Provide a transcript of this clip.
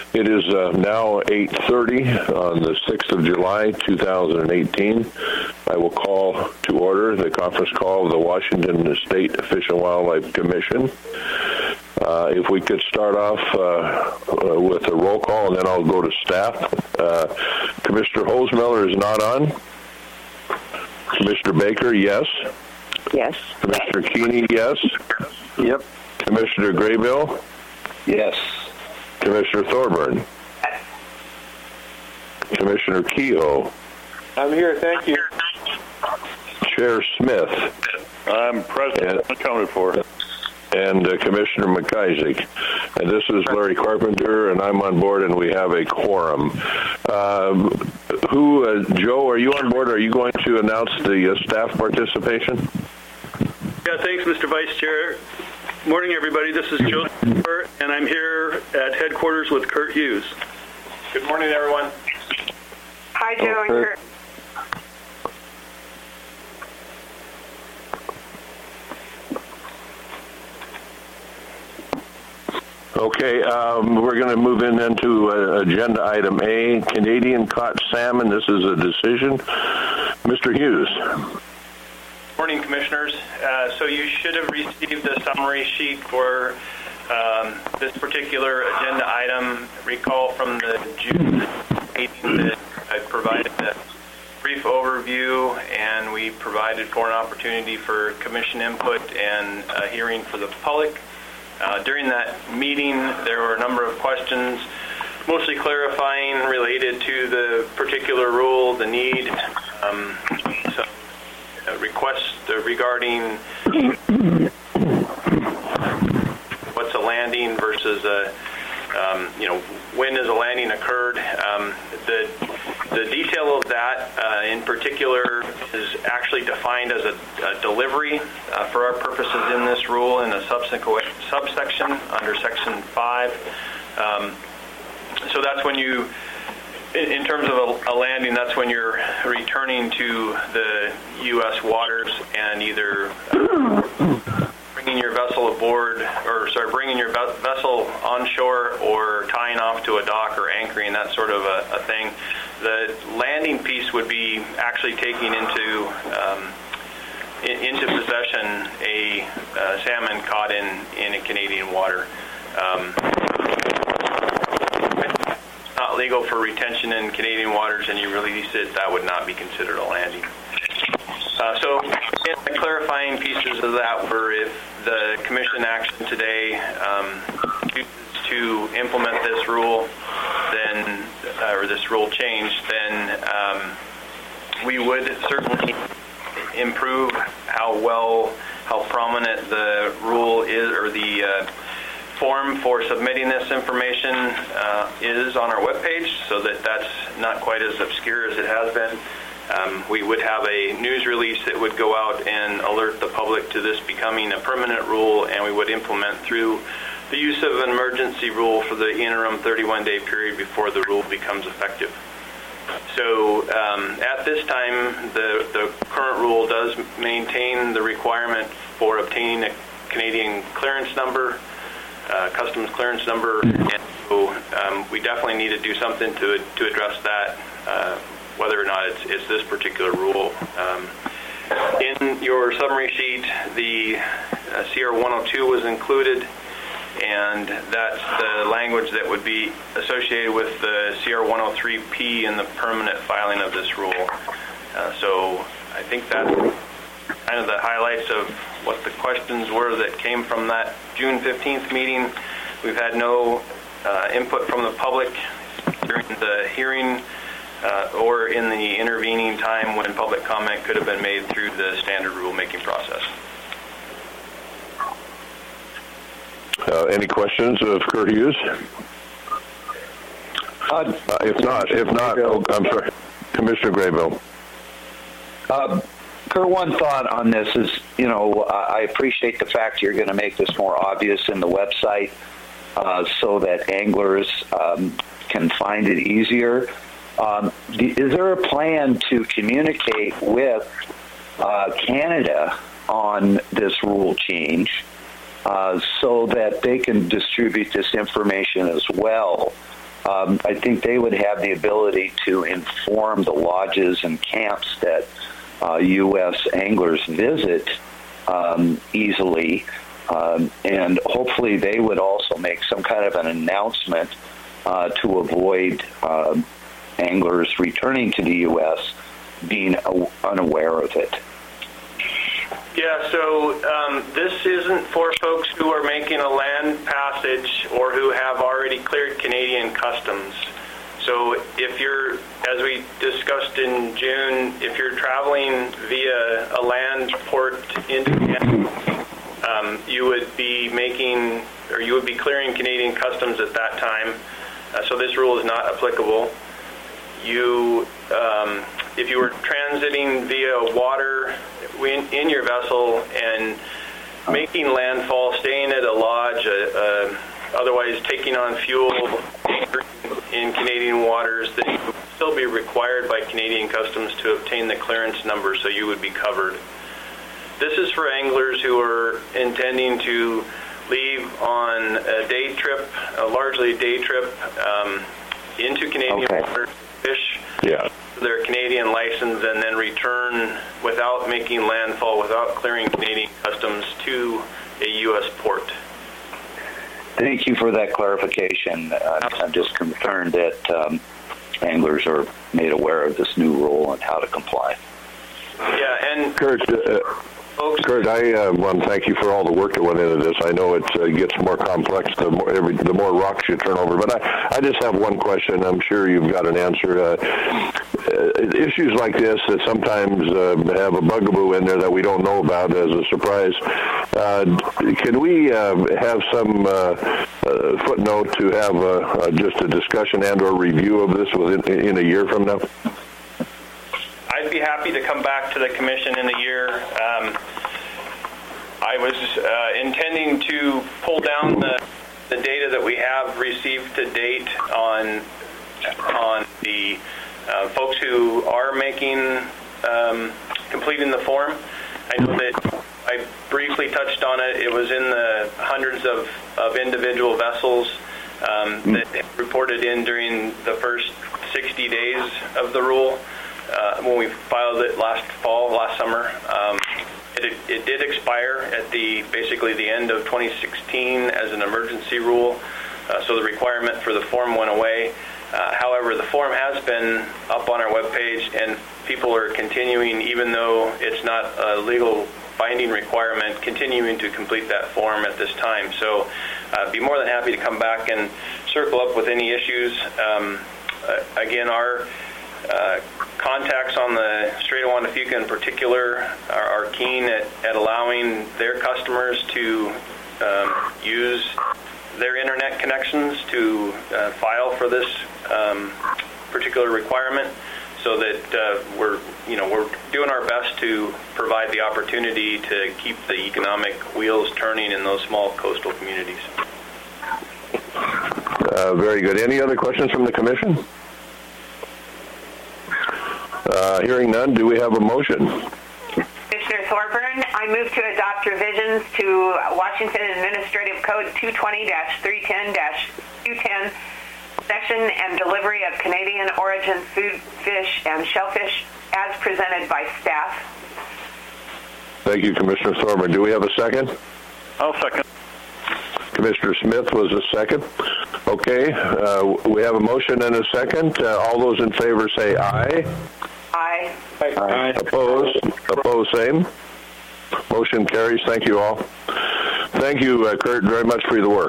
It is now 8:30 on the 6th of July, 2018. I will call to order the conference call of the Washington State Fish and Wildlife Commission. If we could start off with a roll call, and then I'll go to staff. Commissioner Holzmiller is not on. Commissioner Baker, yes. Yes. Commissioner Keeney, yes. Yep. Commissioner Graybill? Yes. Commissioner Thorburn? Commissioner Kehoe? I'm here, thank you. Chair Smith? I'm present, accounted for. And Commissioner McIsaac. And this is Larry Carpenter, and I'm on board, and we have a quorum. Joe, are you on board? Are you going to announce the staff participation? Yeah, thanks, Mr. Vice Chair. Morning, everybody. This is Joe, and I'm here at headquarters with Kurt Hughes. Good morning, everyone. Hi, Joe and Kurt. Okay, we're going to move in then to agenda item A, Canadian caught salmon. This is a decision. Mr. Hughes. Morning, Commissioners. So you should have received a summary sheet for this particular agenda item. Recall from the June meeting that I provided a brief overview, and we provided for an opportunity for Commission input and a hearing for the public. During that meeting, there were a number of questions, mostly clarifying related to the particular rule, the need, some requests regarding what's a landing versus when has a landing occurred. The detail of that in particular is actually defined as a delivery for our purposes in this rule in a subsection under Section 5. So that's when you, in terms of a landing, that's when you're returning to the U.S. waters and either bringing your vessel aboard, bringing your vessel onshore, or tying off to a dock or anchoring, that sort of a thing. The landing piece would be actually taking into possession a salmon caught in a Canadian water. It's not legal for retention in Canadian waters, and you release it, that would not be considered a landing. So the clarifying pieces of that were, if the Commission action today chooses to implement this rule, then, or this rule change, then we would certainly improve how prominent the rule is, or the form for submitting this information is on our webpage, so that that's not quite as obscure as it has been. We would have a news release that would go out and alert the public to this becoming a permanent rule, and we would implement through the use of an emergency rule for the interim 31-day period before the rule becomes effective. So at this time, the current rule does maintain the requirement for obtaining a Canadian clearance number, customs clearance number, and so we definitely need to do something to address that, whether or not it's this particular rule. In your summary sheet, the CR 102 was included, and that's the language that would be associated with the CR 103P in the permanent filing of this rule. So I think that's kind of the highlights of what the questions were that came from that June 15th meeting. We've had no input from the public during the hearing or in the intervening time when public comment could have been made through the standard rulemaking process. Any questions of Kurt Hughes? If not, I'm sorry, Commissioner Graybill. Kurt, one thought on this is, I appreciate the fact you're going to make this more obvious in the website so that anglers can find it easier. Is there a plan to communicate with Canada on this rule change so that they can distribute this information as well I think they would have the ability to inform the lodges and camps that U.S. anglers visit easily, and hopefully they would also make some kind of an announcement to avoid anglers returning to the U.S. being unaware of it. Yeah, so this isn't for folks who are making a land passage or who have already cleared Canadian customs. So if you're, as we discussed in June, if you're traveling via a land port into Canada, you would be making, or you would be clearing Canadian customs at that time. So this rule is not applicable. You, if you were transiting via water in your vessel and making landfall, staying at a lodge, otherwise taking on fuel in Canadian waters, then you would still be required by Canadian Customs to obtain the clearance number, so you would be covered. This is for anglers who are intending to leave on a day trip, largely a day trip, into Canadian waters, fish their Canadian license, and then return without making landfall, without clearing Canadian Customs to a U.S. port. Thank you for that clarification. I'm just concerned that anglers are made aware of this new rule and how to comply. Yeah, and Kurt, I want to thank you for all the work that went into this. I know it gets more complex the more rocks you turn over. But I just have one question. I'm sure you've got an answer. Issues like this that sometimes have a bugaboo in there that we don't know about as a surprise. Can we have some footnote to have just a discussion and or review of this in a year from now? I'd be happy to come back to the commission in a year. I was intending to pull down the data that we have received to date on the folks who are completing the form. I know that I briefly touched on it. It was in the hundreds of individual vessels that reported in during the first 60 days of the rule. When we filed it last summer, it did expire at basically the end of 2016 as an emergency rule, so the requirement for the form went away. However, the form has been up on our webpage, and people are continuing, even though it's not a legal binding requirement, continuing to complete that form at this time. So I'd be more than happy to come back and circle up with any issues. Again, our contacts on the Strait of Juan de Fuca in particular are keen at allowing their customers to use their internet connections to file for this particular requirement, so that we're doing our best to provide the opportunity to keep the economic wheels turning in those small coastal communities. Very good. Any other questions from the Commission? Hearing none, do we have a motion? Commissioner Thorburn, I move to adopt revisions to Washington Administrative Code 220-310-210, possession and delivery of Canadian origin food, fish, and shellfish as presented by staff. Thank you, Commissioner Thorburn. Do we have a second? I'll second. Commissioner Smith was a second. Okay, we have a motion and a second. All those in favor say aye. Aye. Aye. Opposed? Opposed, same. Motion carries. Thank you all. Thank you, Kurt, very much for the work.